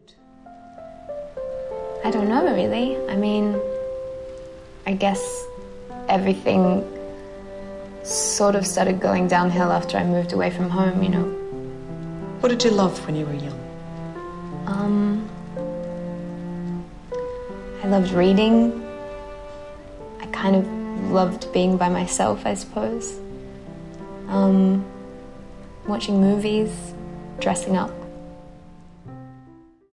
I don't know, really. I mean, I guess everything sort of started going downhill after I moved away from home, you know. What did you love when you were young? I loved reading. I kind of loved being by myself, I suppose. Watching movies, dressing up.